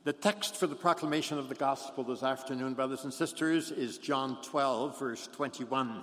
The text for the proclamation of the gospel this afternoon, brothers and sisters, is John 12, verse 21.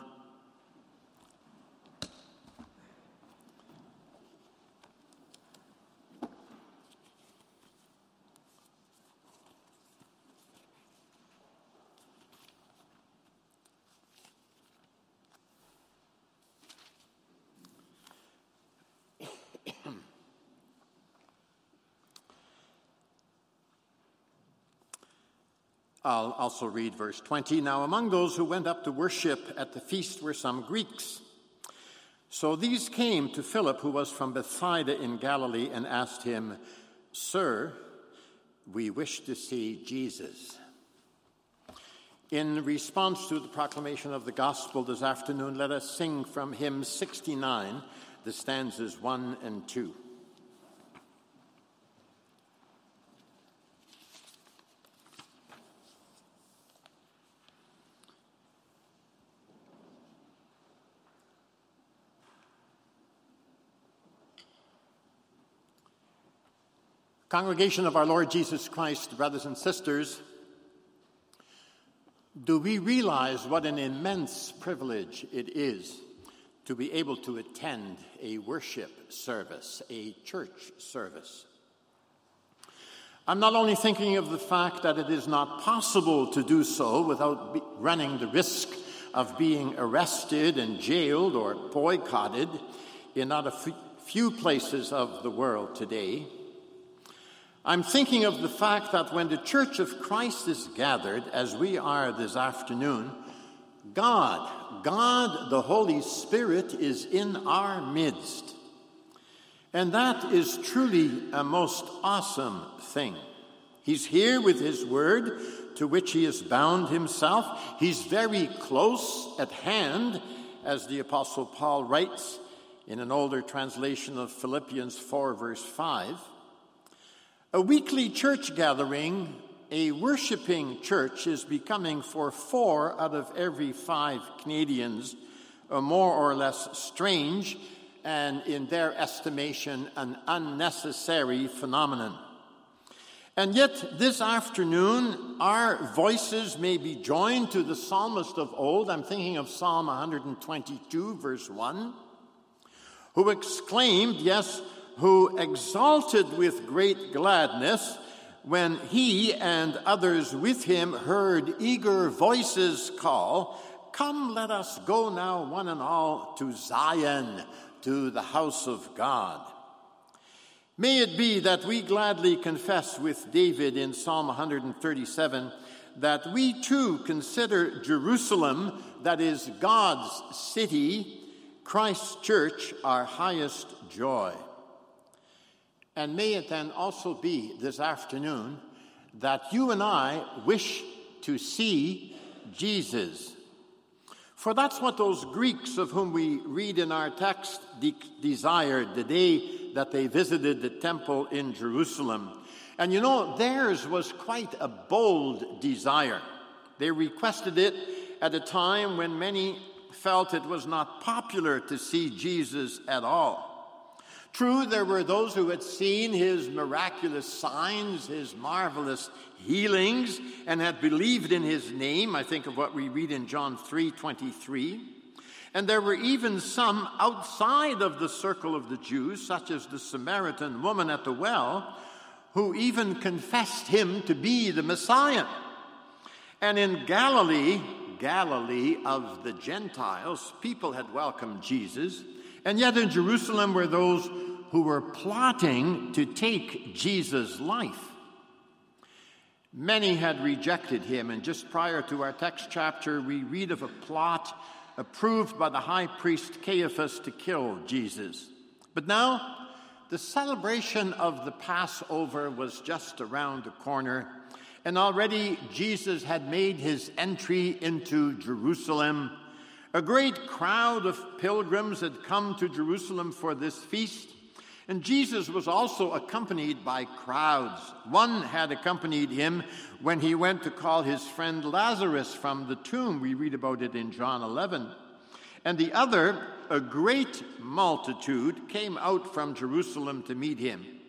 I'll also read verse 20. Now, among those who went up to worship at the feast were some Greeks. So these came to Philip, who was from Bethsaida in Galilee, and asked him, "Sir, we wish to see Jesus." In response to the proclamation of the gospel this afternoon, let us sing from hymn 69, the stanzas 1 and 2. Congregation of our Lord Jesus Christ, brothers and sisters, do we realize what an immense privilege it is to be able to attend a worship service, a church service? I'm not only thinking of the fact that it is not possible to do so without running the risk of being arrested and jailed or boycotted in not a few places of the world today. I'm thinking of the fact that when the Church of Christ is gathered, as we are this afternoon, God, the Holy Spirit, is in our midst. And that is truly a most awesome thing. He's here with his word, to which he has bound himself. He's very close at hand, as the Apostle Paul writes in an older translation of Philippians 4, verse 5. A weekly church gathering, a worshiping church, is becoming for 4 out of every 5 Canadians a more or less strange and, in their estimation, an unnecessary phenomenon. And yet, this afternoon, our voices may be joined to the psalmist of old. I'm thinking of Psalm 122, verse 1, who exclaimed, who exalted with great gladness when he and others with him heard eager voices call, "Come, let us go now, one and all, to Zion, to the house of God." May it be that we gladly confess with David in Psalm 137 that we too consider Jerusalem, that is God's city, Christ's church, our highest joy. And may it then also be this afternoon that you and I wish to see Jesus. For that's what those Greeks of whom we read in our text desired the day that they visited the temple in Jerusalem. And you know, theirs was quite a bold desire. They requested it at a time when many felt it was not popular to see Jesus at all. True, there were those who had seen his miraculous signs, his marvelous healings, and had believed in his name. I think of what we read in John 3:23. And there were even some outside of the circle of the Jews, such as the Samaritan woman at the well, who even confessed him to be the Messiah. And in Galilee of the Gentiles, people had welcomed Jesus. And yet in Jerusalem were those who were plotting to take Jesus' life. Many had rejected him, and just prior to our text chapter, we read of a plot approved by the high priest Caiaphas to kill Jesus. But now, the celebration of the Passover was just around the corner, and already Jesus had made his entry into Jerusalem. A great crowd of pilgrims had come to Jerusalem for this feast, and Jesus was also accompanied by crowds. One had accompanied him when he went to call his friend Lazarus from the tomb. We read about it in John 11. And the other, a great multitude, came out from Jerusalem to meet him.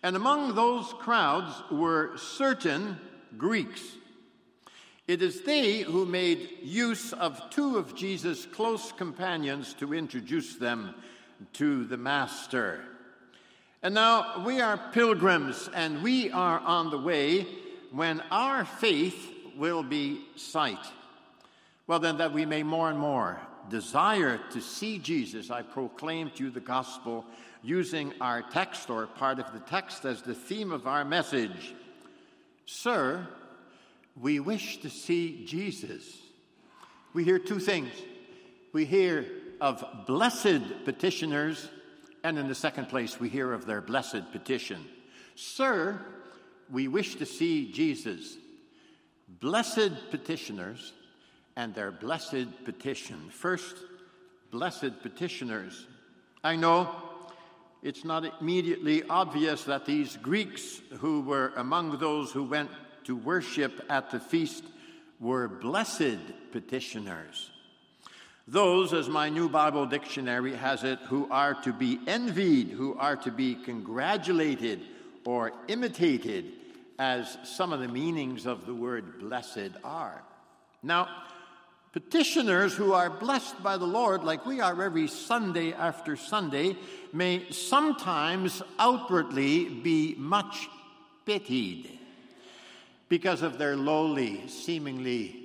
And among those crowds were certain Greeks. It is they who made use of two of Jesus' close companions to introduce them to the Master. And now we are pilgrims, and we are on the way when our faith will be sight. Well, then, that we may more and more desire to see Jesus, I proclaim to you the gospel using our text or part of the text as the theme of our message. Sir, we wish to see Jesus. We hear two things. We hear of blessed petitioners, and in the second place, we hear of their blessed petition. Sir, we wish to see Jesus. Blessed petitioners and their blessed petition. First, blessed petitioners. I know it's not immediately obvious that these Greeks who were among those who went to worship at the feast were blessed petitioners. Those, as my New Bible Dictionary has it, who are to be envied, who are to be congratulated or imitated, as some of the meanings of the word blessed are. Now, petitioners who are blessed by the Lord, like we are every Sunday after Sunday, may sometimes outwardly be much pitied because of their lowly, seemingly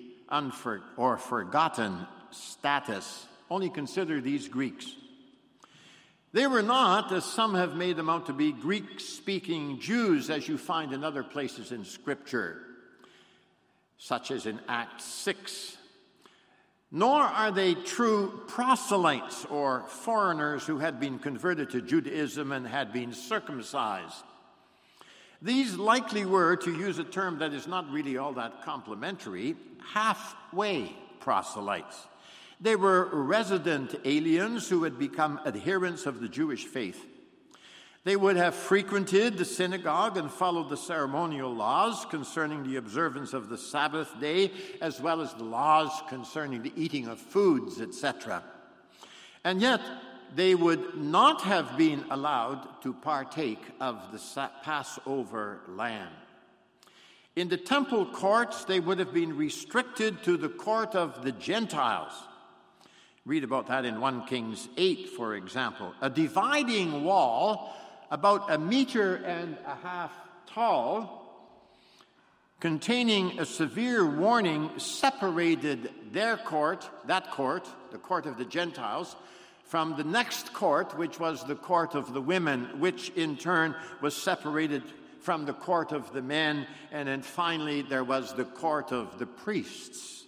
forgotten status. Only consider these Greeks. They were not, as some have made them out to be, Greek-speaking Jews, as you find in other places in Scripture, such as in Acts 6. Nor are they true proselytes or foreigners who had been converted to Judaism and had been circumcised. These likely were, to use a term that is not really all that complimentary, halfway proselytes. They were resident aliens who had become adherents of the Jewish faith. They would have frequented the synagogue and followed the ceremonial laws concerning the observance of the Sabbath day, as well as the laws concerning the eating of foods, etc. And yet, they would not have been allowed to partake of the Passover lamb. In the temple courts, they would have been restricted to the court of the Gentiles. Read about that in 1 Kings 8, for example. A dividing wall about 1.5 meters tall, containing a severe warning, separated their court, the court of the Gentiles, from the next court, which was the court of the women, which in turn was separated from the court of the men, and then finally there was the court of the priests.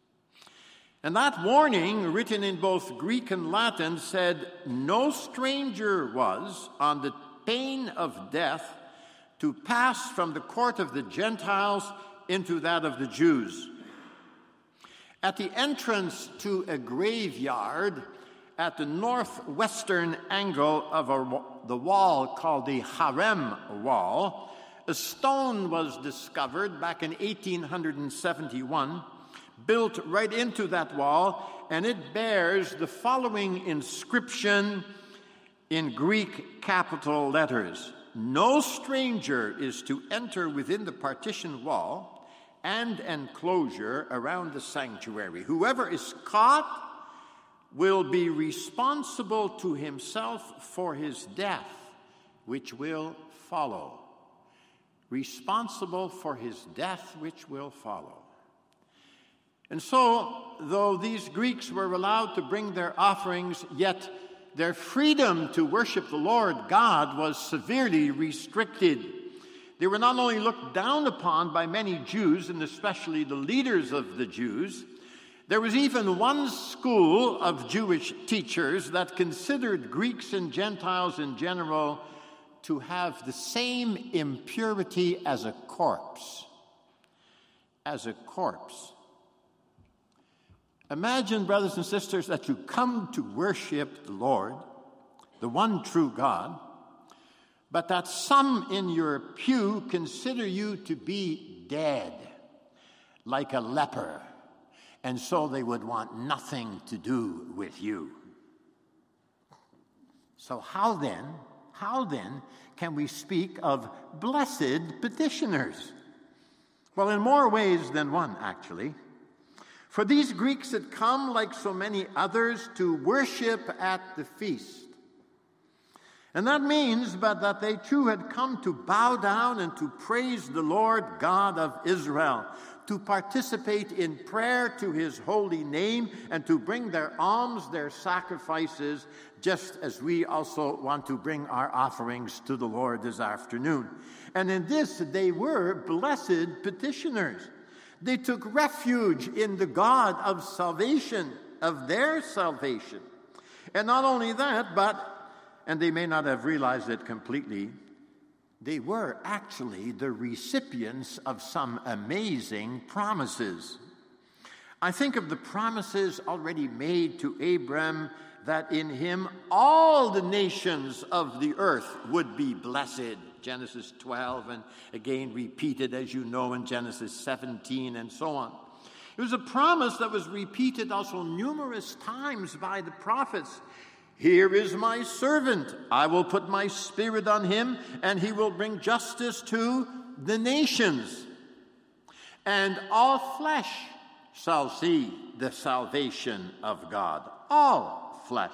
And that warning, written in both Greek and Latin, said, "No stranger was, on the pain of death, to pass from the court of the Gentiles into that of the Jews." At the entrance to a graveyard, at the northwestern angle of the wall called the Harem Wall, a stone was discovered back in 1871, built right into that wall, and it bears the following inscription in Greek capital letters: "No stranger is to enter within the partition wall and enclosure around the sanctuary. Whoever is caught will be responsible to himself for his death, which will follow." Responsible for his death, which will follow. And so, though these Greeks were allowed to bring their offerings, yet their freedom to worship the Lord God was severely restricted. They were not only looked down upon by many Jews, and especially the leaders of the Jews, there was even one school of Jewish teachers that considered Greeks and Gentiles in general to have the same impurity as a corpse. As a corpse. Imagine, brothers and sisters, that you come to worship the Lord, the one true God, but that some in your pew consider you to be dead, like a leper, and so they would want nothing to do with you. So how How then can we speak of blessed petitioners? Well, in more ways than one, actually. For these Greeks had come, like so many others, to worship at the feast. And that means but that they too had come to bow down and to praise the Lord God of Israel, to participate in prayer to his holy name, and to bring their alms, their sacrifices, just as we also want to bring our offerings to the Lord this afternoon. And in this they were blessed petitioners. They took refuge in the God of salvation, of their salvation. And not only that, but and they may not have realized it completely, they were actually the recipients of some amazing promises. I think of the promises already made to Abram that in him all the nations of the earth would be blessed. Genesis 12, and again repeated, as you know, in Genesis 17, and so on. It was a promise that was repeated also numerous times by the prophets. Here is my servant. I will put my spirit on him, and he will bring justice to the nations. And all flesh shall see the salvation of God. All flesh.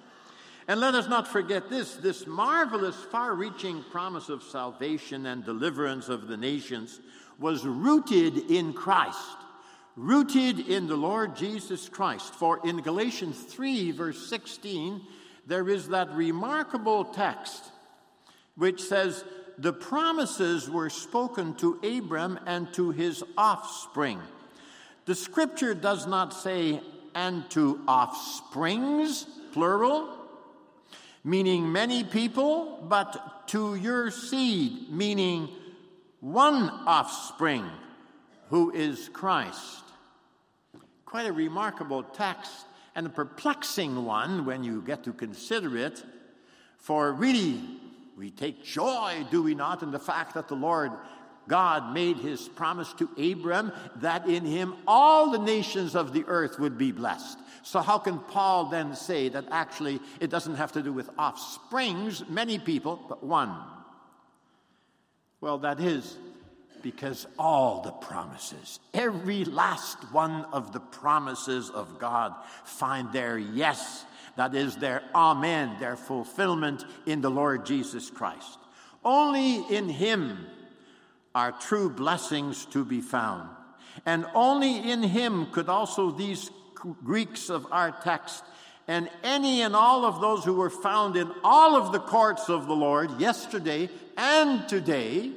And let us not forget this marvelous, far-reaching promise of salvation and deliverance of the nations was rooted in Christ. Rooted in the Lord Jesus Christ. For in Galatians 3, verse 16, there is that remarkable text which says, the promises were spoken to Abram and to his offspring. The scripture does not say, and to offsprings, plural, meaning many people, but to your seed, meaning one offspring, who is Christ. Quite a remarkable text, and a perplexing one when you get to consider it. For really, we take joy, do we not, in the fact that the Lord God made his promise to Abram that in him all the nations of the earth would be blessed. So how can Paul then say that actually it doesn't have to do with offsprings, many people, but one? Well, that is because all the promises, every last one of the promises of God find their yes, that is their amen, their fulfillment in the Lord Jesus Christ. Only in him are true blessings to be found. And only in him could also these Greeks of our text and any and all of those who were found in all of the courts of the Lord yesterday and today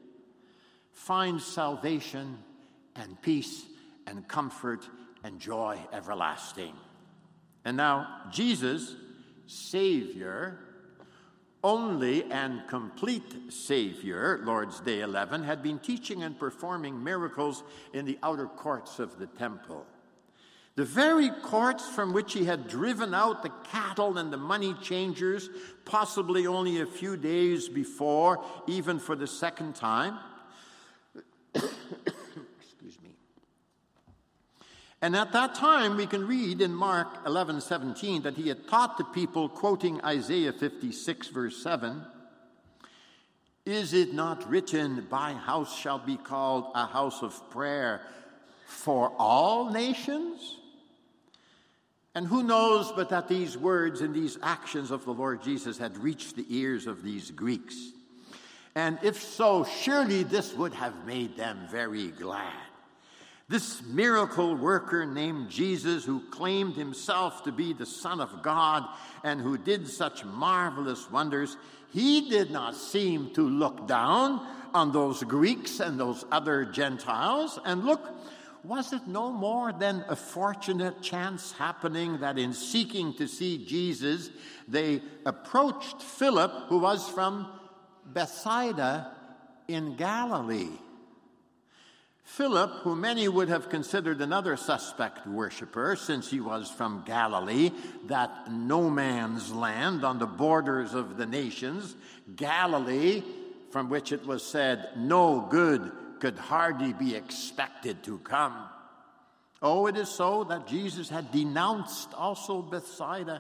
find salvation and peace and comfort and joy everlasting. And now Jesus, Savior, only and complete Savior, Lord's Day 11, had been teaching and performing miracles in the outer courts of the temple. The very courts from which he had driven out the cattle and the money changers, possibly only a few days before, even for the second time. Excuse me. And at that time, we can read in Mark 11:17 that he had taught the people, quoting Isaiah 56, verse 7, "Is it not written, my house shall be called a house of prayer for all nations?" And who knows but that these words and these actions of the Lord Jesus had reached the ears of these Greeks. And if so, surely this would have made them very glad. This miracle worker named Jesus, who claimed himself to be the Son of God and who did such marvelous wonders, he did not seem to look down on those Greeks and those other Gentiles. And look, was it no more than a fortunate chance happening that in seeking to see Jesus, they approached Philip, who was from Bethsaida in Galilee. Philip, who many would have considered another suspect worshiper, since he was from Galilee, that no man's land on the borders of the nations, Galilee, from which it was said, no good could hardly be expected to come. Oh, it is so that Jesus had denounced also Bethsaida,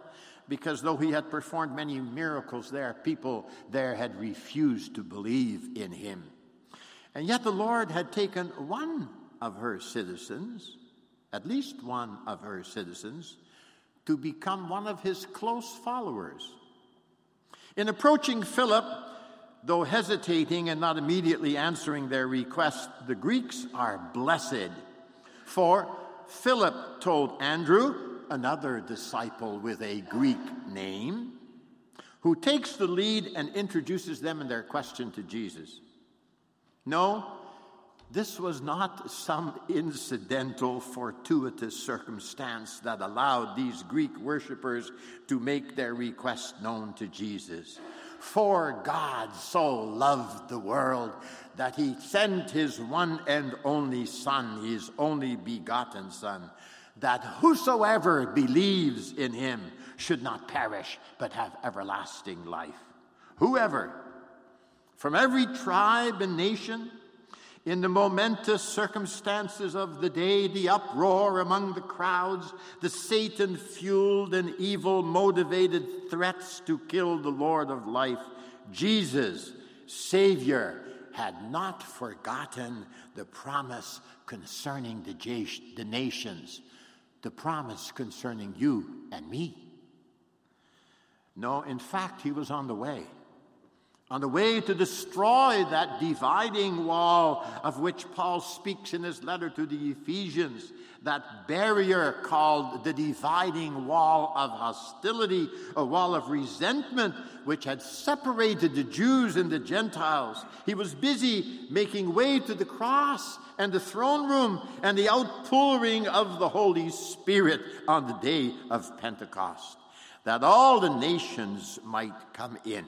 because though he had performed many miracles there, people there had refused to believe in him. And yet the Lord had taken one of her citizens, at least one of her citizens, to become one of his close followers. In approaching Philip, though hesitating and not immediately answering their request, the Greeks are blessed. For Philip told Andrew, another disciple with a Greek name, who takes the lead and introduces them in their question to Jesus. No, this was not some incidental, fortuitous circumstance that allowed these Greek worshipers to make their request known to Jesus. For God so loved the world that he sent his one and only Son, his only begotten Son, that whosoever believes in him should not perish but have everlasting life. Whoever, from every tribe and nation, in the momentous circumstances of the day, the uproar among the crowds, the Satan-fueled and evil-motivated threats to kill the Lord of life, Jesus, Savior, had not forgotten the promise concerning the nations, the promise concerning you and me. No, in fact, he was on the way to destroy that dividing wall of which Paul speaks in his letter to the Ephesians, that barrier called the dividing wall of hostility, a wall of resentment which had separated the Jews and the Gentiles. He was busy making way to the cross and the throne room and the outpouring of the Holy Spirit on the day of Pentecost, that all the nations might come in.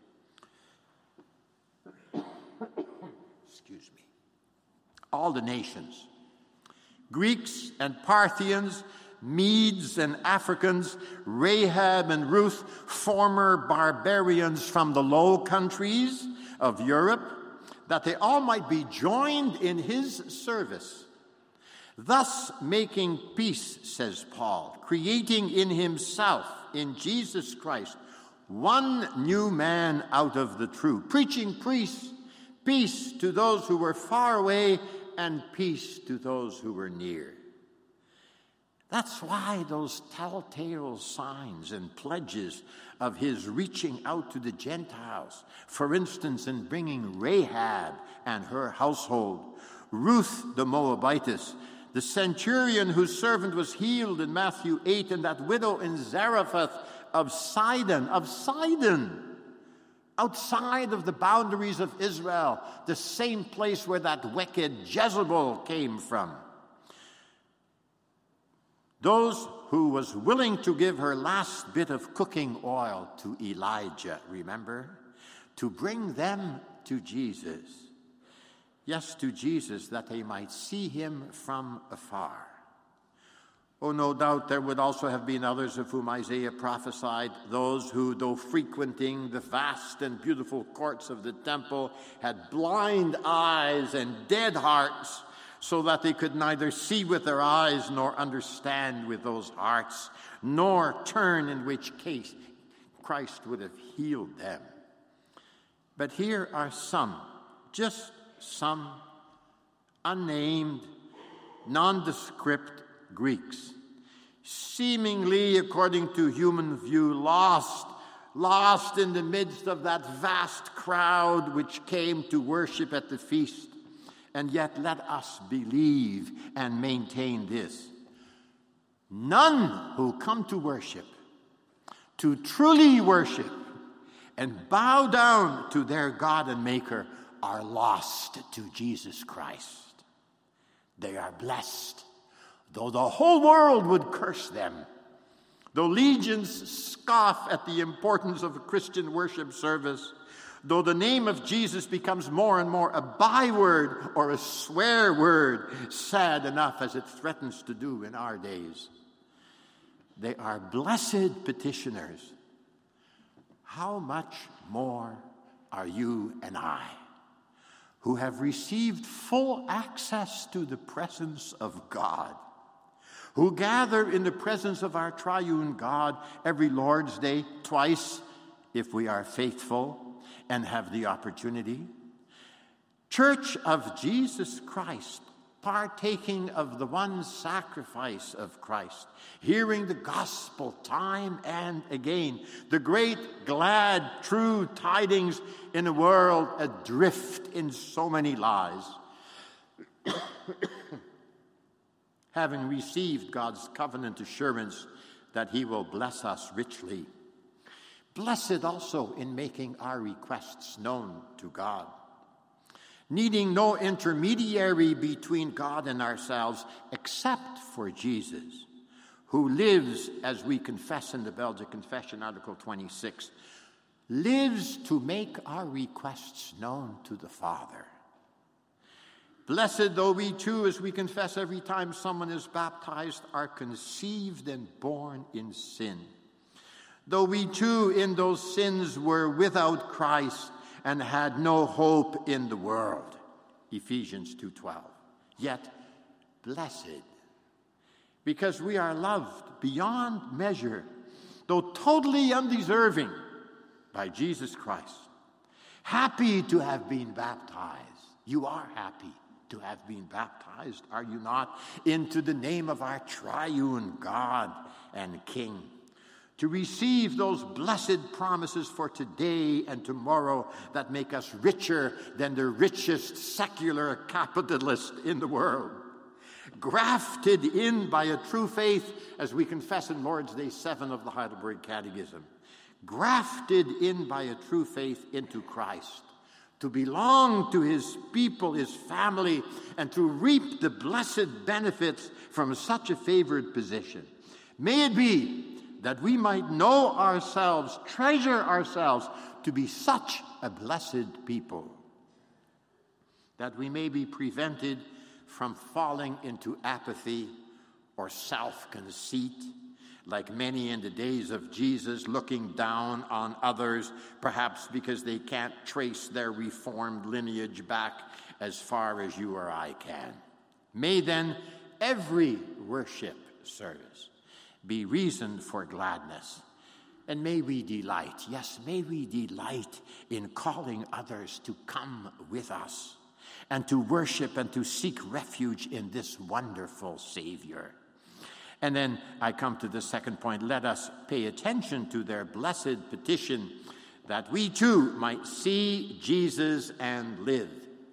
All the nations, Greeks and Parthians, Medes and Africans, Rahab and Ruth, former barbarians from the Low Countries of Europe, that they all might be joined in his service, thus making peace, says Paul, creating in himself, in Jesus Christ, one new man out of the two, preaching peace to those who were far away and peace to those who were near. That's why those telltale signs and pledges of his reaching out to the Gentiles, for instance, in bringing Rahab and her household, Ruth the Moabitess, the centurion whose servant was healed in Matthew 8, and that widow in Zarephath of Sidon, outside of the boundaries of Israel, the same place where that wicked Jezebel came from. Those who was willing to give her last bit of cooking oil to Elijah, remember? To bring them to Jesus. Yes, to Jesus, that they might see him from afar. Oh, no doubt there would also have been others of whom Isaiah prophesied, those who, though frequenting the vast and beautiful courts of the temple, had blind eyes and dead hearts, so that they could neither see with their eyes nor understand with those hearts, nor turn, in which case Christ would have healed them. But here are some, just some, unnamed, nondescript Greeks, seemingly, according to human view, lost in the midst of that vast crowd which came to worship at the feast. And yet let us believe and maintain this. None who come to worship, to truly worship and bow down to their God and Maker, are lost to Jesus Christ. They are blessed. Though the whole world would curse them, though legions scoff at the importance of a Christian worship service, though the name of Jesus becomes more and more a byword or a swear word, sad enough as it threatens to do in our days, they are blessed petitioners. How much more are you and I, who have received full access to the presence of God, who gather in the presence of our triune God every Lord's Day, twice, if we are faithful and have the opportunity. Church of Jesus Christ, partaking of the one sacrifice of Christ, hearing the gospel time and again, the great, glad, true tidings in a world adrift in so many lies. Having received God's covenant assurance that he will bless us richly, blessed also in making our requests known to God, needing no intermediary between God and ourselves except for Jesus, who lives, as we confess in the Belgian Confession, Article 26, lives to make our requests known to the Father. Blessed though we too, as we confess every time someone is baptized, are conceived and born in sin. Though we too in those sins were without Christ and had no hope in the world. Ephesians 2:12. Yet, blessed, because we are loved beyond measure, though totally undeserving, by Jesus Christ. Happy to have been baptized. You are happy to have been baptized, are you not? Into the name of our triune God and King. To receive those blessed promises for today and tomorrow that make us richer than the richest secular capitalist in the world. Grafted in by a true faith, as we confess in Lord's Day 7 of the Heidelberg Catechism. Grafted in by a true faith into Christ. To belong to his people, his family, and to reap the blessed benefits from such a favored position. May it be that we might know ourselves, treasure ourselves to be such a blessed people, that we may be prevented from falling into apathy or self-conceit, like many in the days of Jesus, looking down on others, perhaps because they can't trace their reformed lineage back as far as you or I can. May then every worship service be reason for gladness. And may we delight, yes, may we delight in calling others to come with us and to worship and to seek refuge in this wonderful Savior. And then I come to the second point. Let us pay attention to their blessed petition that we too might see Jesus and live.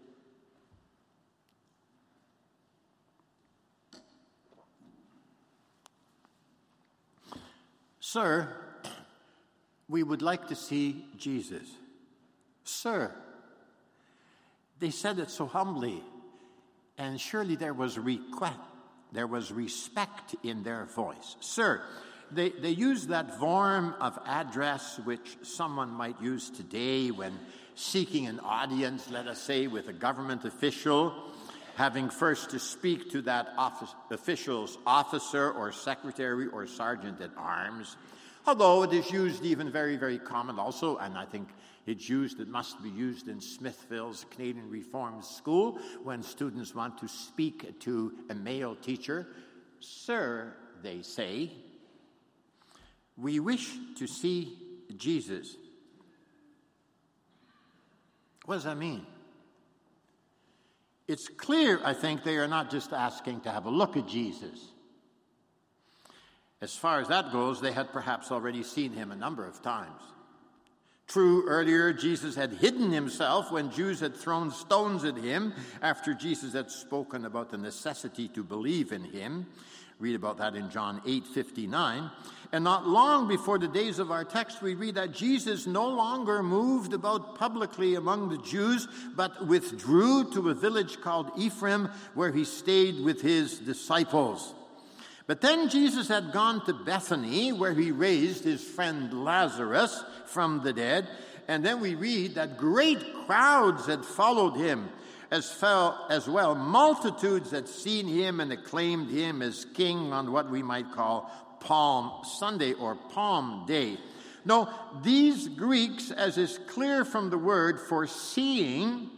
Sir, we would like to see Jesus. Sir. They said it so humbly, and surely there was respect in their voice. Sir, they used that form of address which someone might use today when seeking an audience, let us say, with a government official, having first to speak to that official's officer or secretary or sergeant at arms. Although it is used even very, very common also, and I think it must be used in Smithville's Canadian Reformed School when students want to speak to a male teacher. Sir, they say, we wish to see Jesus. What does that mean? It's clear, I think, they are not just asking to have a look at Jesus. As far as that goes, they had perhaps already seen him a number of times. True, earlier Jesus had hidden himself when Jews had thrown stones at him after Jesus had spoken about the necessity to believe in him. Read about that in John 8:59. And not long before the days of our text, we read that Jesus no longer moved about publicly among the Jews, but withdrew to a village called Ephraim, where he stayed with his disciples. But then Jesus had gone to Bethany, where he raised his friend Lazarus from the dead. And then we read that great crowds had followed him, as well multitudes had seen him and acclaimed him as king on what we might call Palm Sunday or Palm Day. No, these Greeks, as is clear from the word for seeing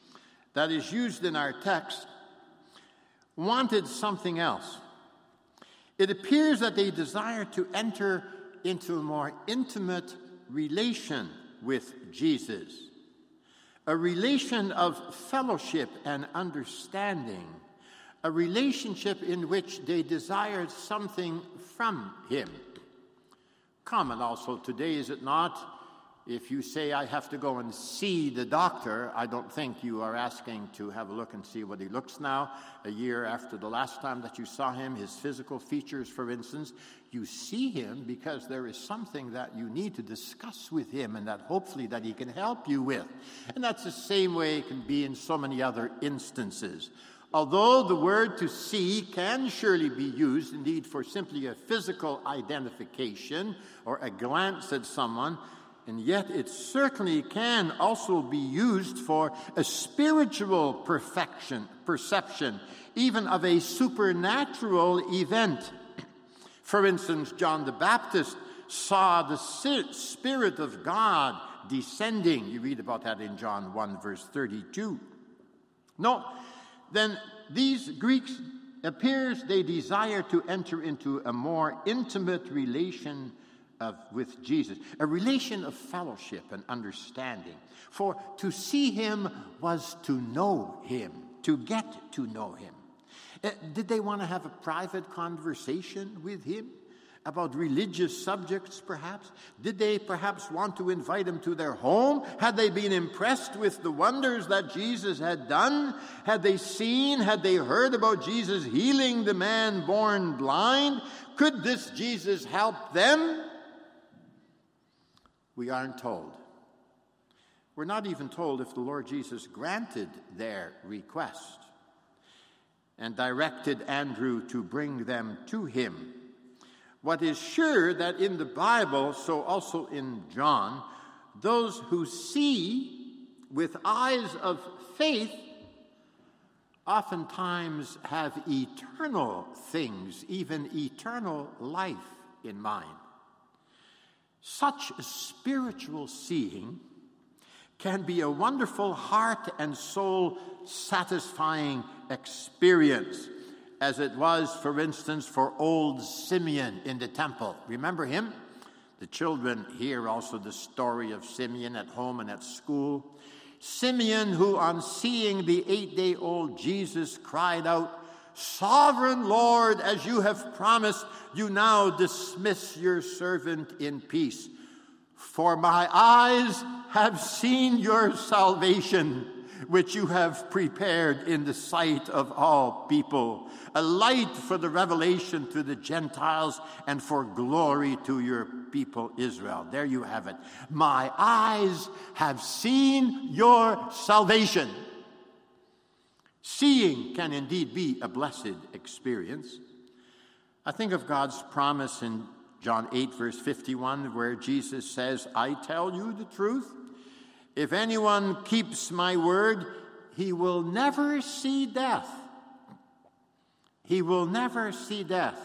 that is used in our text, wanted something else. It appears that they desire to enter into a more intimate relation with Jesus, a relation of fellowship and understanding, a relationship in which they desired something from him. Common also today, is it not? If you say, I have to go and see the doctor, I don't think you are asking to have a look and see what he looks now, a year after the last time that you saw him, his physical features, for instance. You see him because there is something that you need to discuss with him and that hopefully that he can help you with. And that's the same way it can be in so many other instances. Although the word to see can surely be used, indeed, for simply a physical identification or a glance at someone, and yet it certainly can also be used for a spiritual perception, even of a supernatural event. For instance, John the Baptist saw the Spirit of God descending. You read about that in John 1, verse 32. No, then these Greeks, appears they desire to enter into a more intimate relation with Jesus, a relation of fellowship and understanding. For to see him was to know him, to get to know him. Did they want to have a private conversation with him about religious subjects, perhaps? Did they perhaps want to invite him to their home? Had they been impressed with the wonders that Jesus had done? Had they seen, had they heard about Jesus healing the man born blind? Could this Jesus help them? We aren't told. We're not even told if the Lord Jesus granted their request and directed Andrew to bring them to him. What is sure that in the Bible, so also in John, those who see with eyes of faith oftentimes have eternal things, even eternal life in mind. Such spiritual seeing can be a wonderful heart and soul satisfying experience, as it was, for instance, for old Simeon in the temple. Remember him? The children hear also the story of Simeon at home and at school. Simeon, who on seeing the 8-day-old Jesus cried out, "Sovereign Lord, as you have promised, you now dismiss your servant in peace. For my eyes have seen your salvation, which you have prepared in the sight of all people, a light for the revelation to the Gentiles and for glory to your people Israel." There you have it. My eyes have seen your salvation. Seeing can indeed be a blessed experience. I think of God's promise in John 8, verse 51, where Jesus says, "I tell you the truth. If anyone keeps my word, he will never see death." He will never see death.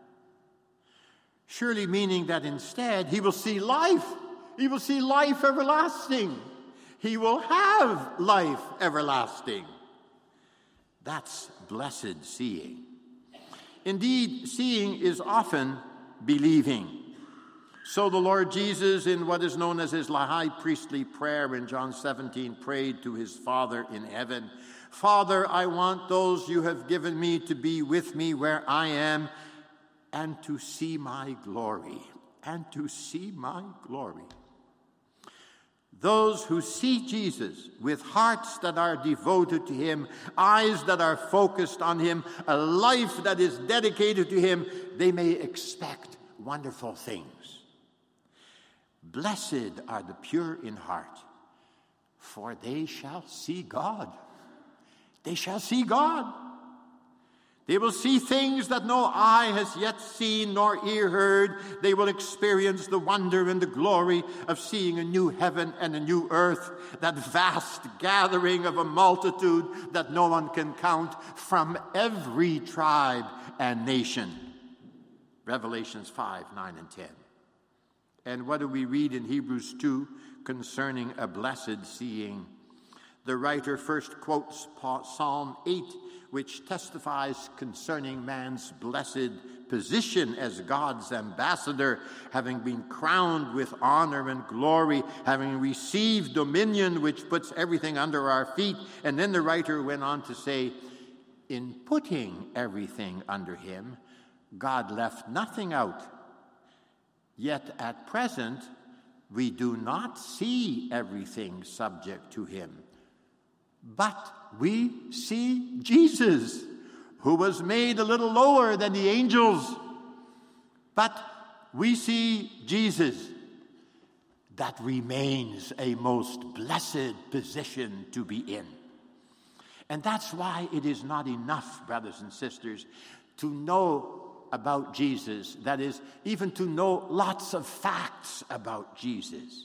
Surely meaning that instead he will see life. He will see life everlasting. He will have life everlasting. That's blessed seeing. Indeed, seeing is often believing. So the Lord Jesus, in what is known as his high priestly prayer in John 17, prayed to his Father in heaven, "Father, I want those you have given me to be with me where I am and to see my glory." And to see my glory. Those who see Jesus with hearts that are devoted to him, eyes that are focused on him, a life that is dedicated to him, they may expect wonderful things. Blessed are the pure in heart, for they shall see God. They shall see God. They will see things that no eye has yet seen nor ear heard. They will experience the wonder and the glory of seeing a new heaven and a new earth, that vast gathering of a multitude that no one can count from every tribe and nation. Revelations 5, 9, and 10. And what do we read in Hebrews 2 concerning a blessed seeing? The writer first quotes Psalm 8, which testifies concerning man's blessed position as God's ambassador, having been crowned with honor and glory, having received dominion which puts everything under our feet. And then the writer went on to say, in putting everything under him, God left nothing out. Yet at present, we do not see everything subject to him. But we see Jesus, who was made a little lower than the angels. But we see Jesus. That remains a most blessed position to be in. And that's why it is not enough, brothers and sisters, to know about Jesus. That is, even to know lots of facts about Jesus.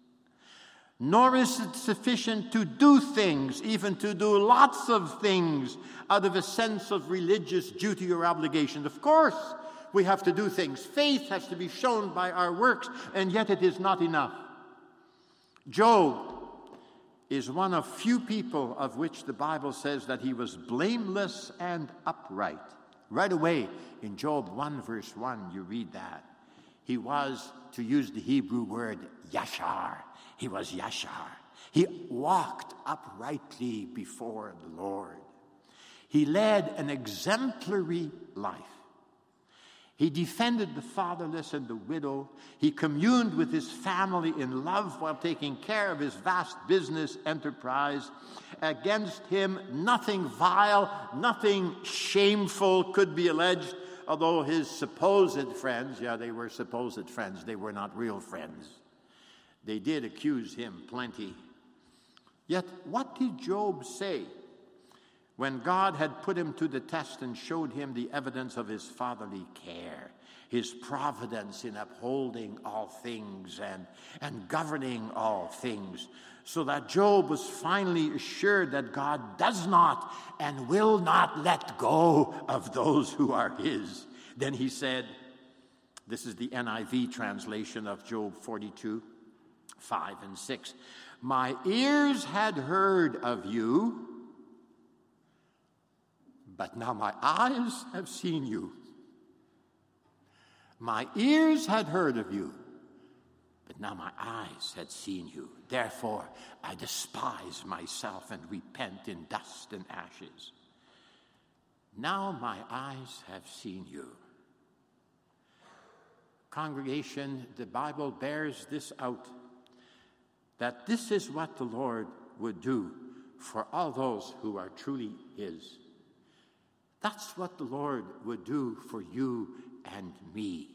Nor is it sufficient to do things, even to do lots of things out of a sense of religious duty or obligation. Of course, we have to do things. Faith has to be shown by our works, and yet it is not enough. Job is one of few people of which the Bible says that he was blameless and upright. Right away in Job 1 verse 1, you read that. He was, to use the Hebrew word, yashar. He was yashar. He walked uprightly before the Lord. He led an exemplary life. He defended the fatherless and the widow. He communed with his family in love while taking care of his vast business enterprise. Against him, nothing vile, nothing shameful could be alleged, although his supposed friends, they were supposed friends, they were not real friends. They did accuse him plenty. Yet, what did Job say when God had put him to the test and showed him the evidence of his fatherly care, his providence in upholding all things and governing all things, so that Job was finally assured that God does not and will not let go of those who are his? Then he said, this is the NIV translation of Job 42, 5 and 6. My ears had heard of you, but now my eyes have seen you. My ears had heard of you, but now my eyes had seen you. Therefore, I despise myself and repent in dust and ashes. Now my eyes have seen you. Congregation, the Bible bears this out, that this is what the Lord would do for all those who are truly his. That's what the Lord would do for you and me.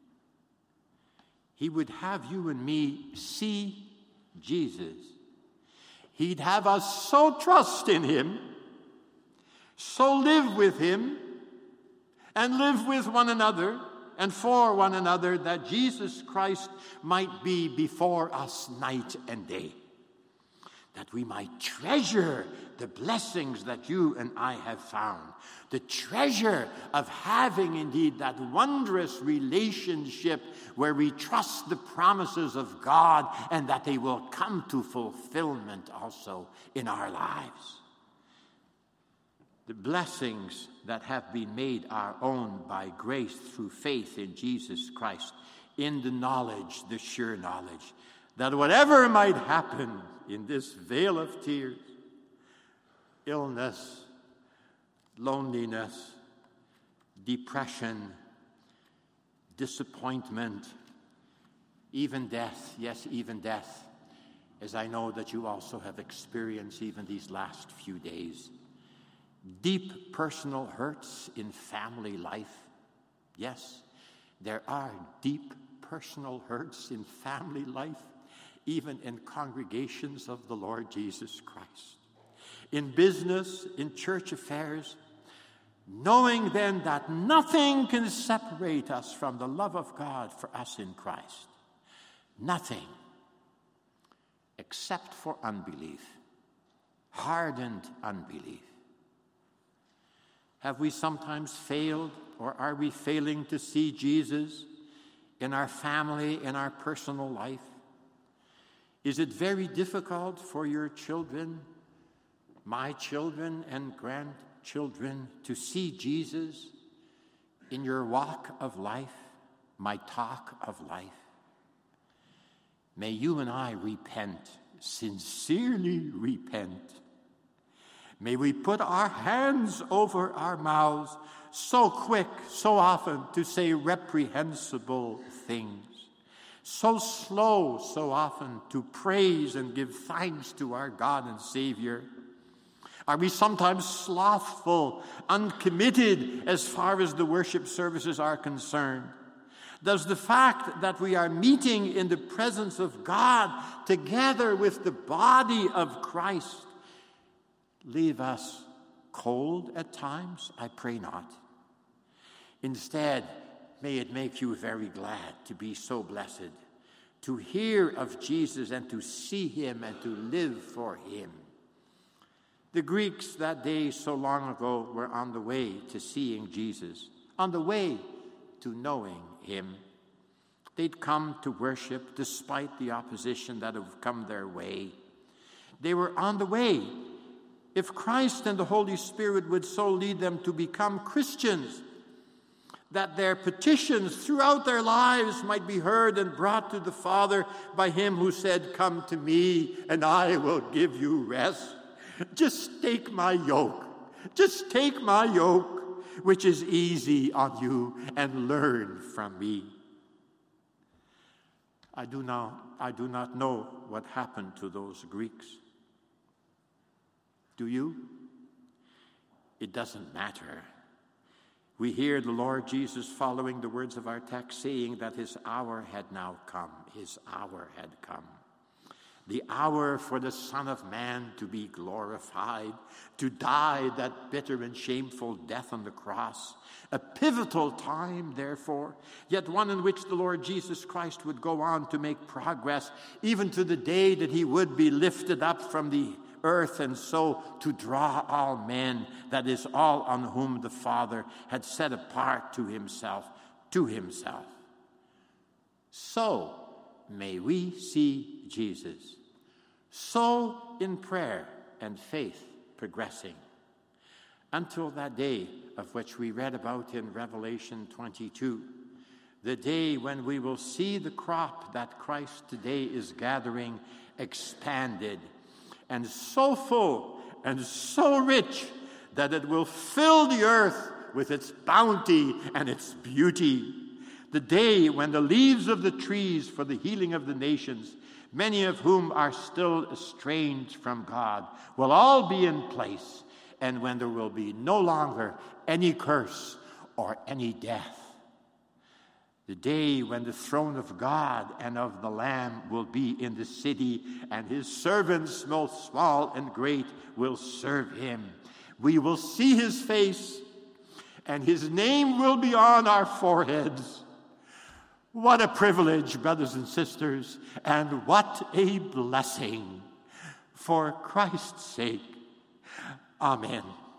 He would have you and me see Jesus. He'd have us so trust in him, so live with him, and live with one another and for one another, that Jesus Christ might be before us night and day, that we might treasure the blessings that you and I have found, the treasure of having indeed that wondrous relationship where we trust the promises of God and that they will come to fulfillment also in our lives. The blessings that have been made our own by grace through faith in Jesus Christ, in the knowledge, the sure knowledge, that whatever might happen in this vale of tears, illness, loneliness, depression, disappointment, even death, yes, even death, as I know that you also have experienced even these last few days. Deep personal hurts in family life. Yes, there are deep personal hurts in family life, even in congregations of the Lord Jesus Christ. In business, in church affairs, knowing then that nothing can separate us from the love of God for us in Christ. Nothing, except for unbelief, hardened unbelief. Have we sometimes failed, or are we failing to see Jesus in our family, in our personal life? Is it very difficult for your children, my children and children, to see Jesus in your walk of life, my talk of life. May you and I repent, sincerely repent. May we put our hands over our mouths, so quick, so often, to say reprehensible things, so slow, so often, to praise and give thanks to our God and Savior. Are we sometimes slothful, uncommitted as far as the worship services are concerned? Does the fact that we are meeting in the presence of God together with the body of Christ leave us cold at times? I pray not. Instead, may it make you very glad to be so blessed, to hear of Jesus and to see him and to live for him. The Greeks that day so long ago were on the way to seeing Jesus, on the way to knowing him. They'd come to worship despite the opposition that had come their way. They were on the way. If Christ and the Holy Spirit would so lead them to become Christians, that their petitions throughout their lives might be heard and brought to the Father by him who said, "Come to me, and I will give you rest. Just take my yoke. Just take my yoke, which is easy on you, and learn from me." I do not know what happened to those Greeks. Do you? It doesn't matter. We hear the Lord Jesus, following the words of our text, saying that his hour had now come. His hour had come. The hour for the Son of Man to be glorified, to die that bitter and shameful death on the cross. A pivotal time, therefore, yet one in which the Lord Jesus Christ would go on to make progress, even to the day that he would be lifted up from the earth, and so to draw all men, that is, all on whom the Father had set apart to himself. So may we see Jesus. So in prayer and faith progressing, until that day of which we read about in Revelation 22, the day when we will see the crop that Christ today is gathering expanded, and so full and so rich that it will fill the earth with its bounty and its beauty. The day when the leaves of the trees for the healing of the nations, many of whom are still estranged from God, will all be in place, and when there will be no longer any curse or any death. The day when the throne of God and of the Lamb will be in the city, and his servants, both small and great, will serve him. We will see his face, and his name will be on our foreheads. What a privilege, brothers and sisters, and what a blessing. For Christ's sake, amen.